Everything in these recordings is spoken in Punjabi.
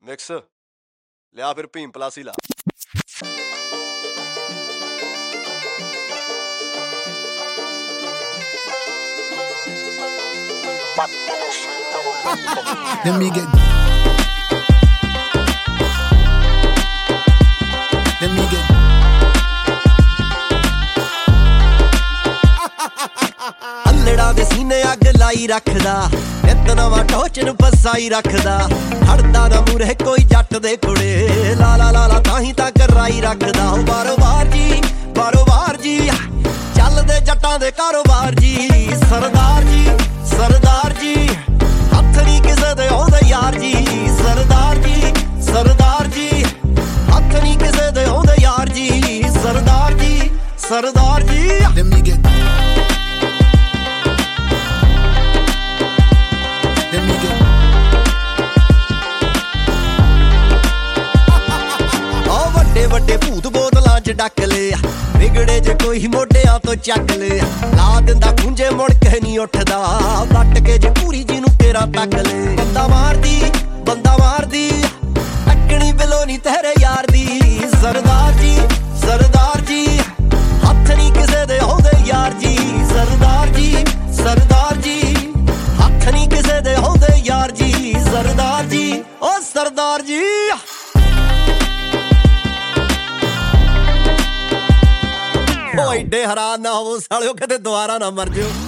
ਮਿਕਸ ਲਿਆ ਫਿਰ ਭੀਮ ਪਲਾਸੀ ਲਾ। Let me get ਅੱਲੜਾਂ ਦੇ ਸੀਨੇ ਅੱਗ ਲਾਈ ਰੱਖਦਾ, ਨਿੱਤ ਨਵਾਂ ਟੋਚ ਨੂੰ ਫਸਾਈ ਰੱਖਦਾ। ਹੜਦਾ ਨਾ ਮੂਰੇ ਕੋਈ ਜੱਟ ਦੇ ਕੁੜੇ, ਲਾ ਲਾ ਲਾ ਲਾ ਤਾਂ ਹੀ ਤਾਂ ਕਰਾਈ ਰੱਖਦਾ। ਬਾਰੋਬਾਰ ਜੀ ਬਾਰੋਬਾਰ ਜੀ, ਚੱਲਦੇ ਜੱਟਾਂ ਦੇ ਕਾਰੋਬਾਰ ਜੀ। ਸਰਦਾਰ ਜੀ ਸਰਦਾਰ ਜੀ, ਹੱਥ ਨੀ ਕਿਸੇ ਦੇ ਆਉਂਦੇ ਯਾਰ ਜੀ। ਸਰਦਾਰ ਜੀ ਸਰਦਾਰ ਜੀ, ਹੱਥ ਨੀ ਕਿਸੇ ਦੇ ਆਉਂਦੇ ਯਾਰ ਜੀ। Sardar ji Sardar ji. Let me get ਵੱਡੇ ਵੱਡੇ ਭੂਤ ਬੋਤਲਾਂ ਚ ਡੱਕ ਲਿਆ, ਵਿਗੜੇ ਜੇ ਕੋਈ ਮੋਢਿਆਂ ਤੋਂ ਚੱਕ ਲਿਆ। ਲਾ ਦਿੰਦਾ ਖੁੰਝੇ ਮੁੜ ਕੇ ਨਹੀਂ ਉੱਠਦਾ, ਵੱਟ ਕੇ ਜੇ ਪੂਰੀ ਜੀ ਨੂੰ ਤੇਰਾ ਤੱਕ ਲੈ। ਬੰਦਾ ਮਾਰਦੀ ਟੱਕਣੀ ਬਿਲੋ ਨੀ ਤੇਰੇ ਯਾਰ ਦੀ। ਸਰਦਾਰ ਜੀ ਸਰਦਾਰ ਜੀ, ਹੱਥ ਨੀ ਕਿਸੇ ਦੇ ਆਉਂਦੇ ਯਾਰ ਜੀ। ਸਰਦਾਰ ਜੀ ਸਰਦਾਰ ਜੀ, ਹੱਥ ਨੀ ਕਿਸੇ ਦੇ ਆਉਂਦੇ ਯਾਰ ਜੀ। ਸਰਦਾਰ ਜੀ ਓ ਸਰਦਾਰ ਜੀ। ਓ ਏਡੇ ਹੈਰਾਨ ਨਾ ਹੋਵੋ ਸਾਲਿਓ, ਕਦੇ ਦੁਬਾਰਾ ਨਾ ਮਰ ਜਿਓ।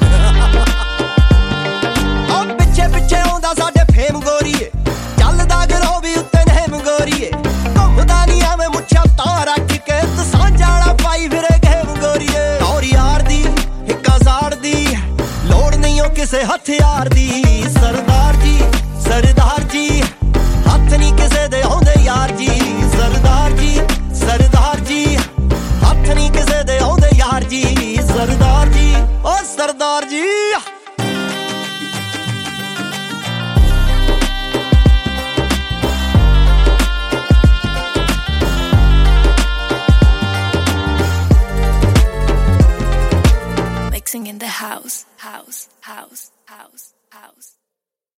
ਓ ਪਿੱਛੇ ਪਿੱਛੇ ਆਉਂਦਾ ਸਾਡੇ ਫੇਮ ਗੋਰੀਏ, ਚੱਲਦਾ ਗਰੋ ਵੀ ਉੱਤੇ ਨੇਮ ਗੋਰੀਏ। ਘੁੰਮਦਾ ਨੀ ਐਵੇਂ ਮੁੱਛਾਂ ਤਾਂ ਰੱਖ ਕੇ, ਸਾਂਝਾਲਾ ਪਾਈ ਫਿਰੇ ਗੇਮ ਗੋਰੀਏ। ਔਰ ਯਾਰ ਦੀ ਹਿੱਕਾਂ ਸਾੜਦੀ, ਲੋੜ ਨਹੀਂ ਓ ਕਿਸੇ ਹਥਿਆਰ ਦੀ। ਸਰਦਾਰ ਜੀ ਸਰਦਾਰ ਜੀ, ਹੱਥ ਨੀ ਕਿਸੇ ਦੇ ਆਉਂਦੇ ਯਾਰ ਜੀ। ਸਰਦਾਰ ਜੀ ਸਰਦਾਰ ਜੀ, ਹੱਥ ਨੀ ਕਿਸੇ ਦੇ ਆਉਂਦੇ ਯਾਰ ਜੀ। ਸਰਦਾਰ ਜੀ ਓ Sardar ji. Mixing in the house.